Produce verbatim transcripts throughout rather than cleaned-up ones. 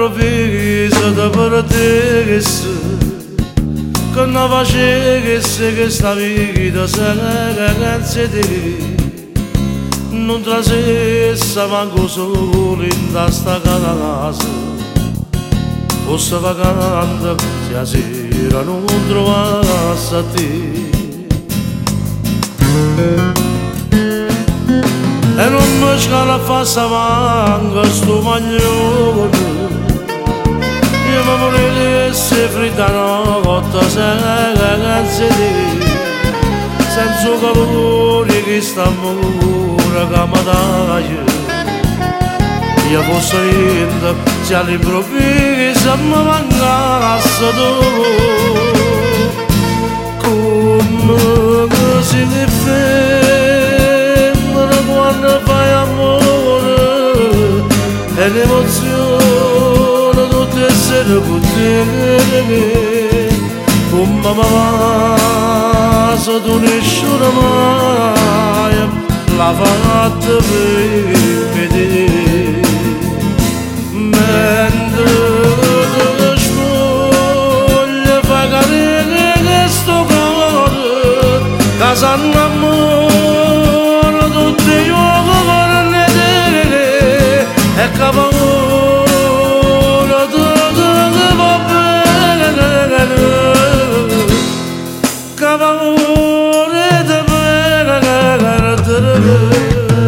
all'improvviso da perdersi, che non facesse che sta vita senza te, non trasessa manco solo in sta casa, fosse vacante se a sera non trovasse a te. E non mi scala fa sta manca sto maglione, io mi volesse fritta notte senza te, senza calore che sta amore che mi dai. Io posso niente se all'improvviso mi mancasse tu, come si difende quando fai amore e l'emozione tutte essere con te, come mi va se tu nessuno mai l'ha fatto per te. Mentre ti spoglia fa cadere questo cuore che s'annamora tutti i giorni con te, e che paura ti va bene, che paura ti bene.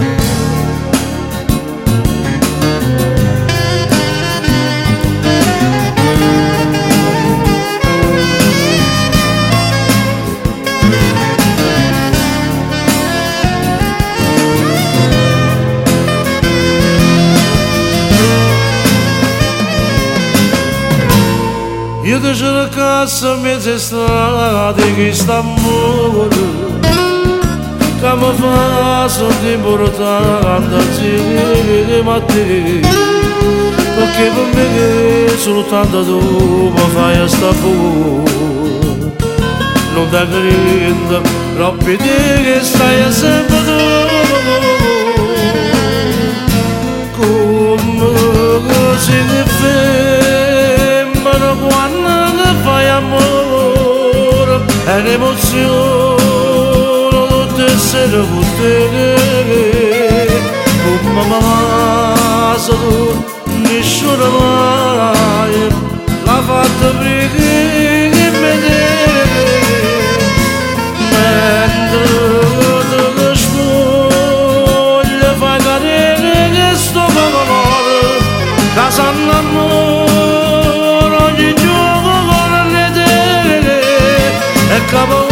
Io ti cercassi in mezzo strade che sta amore che mi fa sentire importante insieme a te, perché per me che soltanto tu mi fai sta buona, non ti credo troppi te che stai sempre tu, come si difende quando fai amore e l'emozione tutte essere con te, come mi va se tu nessuno mai l'ha fatto prima di me, mentre ti spoglia fai cadere questo cuore che s'annamora ogni giorno con te, e che